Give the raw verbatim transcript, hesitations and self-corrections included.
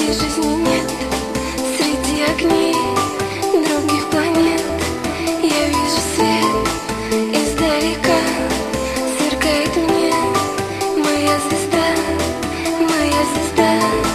моей жизни нет. Среди огней других планет я вижу свет издалека. Сверкает мне моя звезда, моя звезда.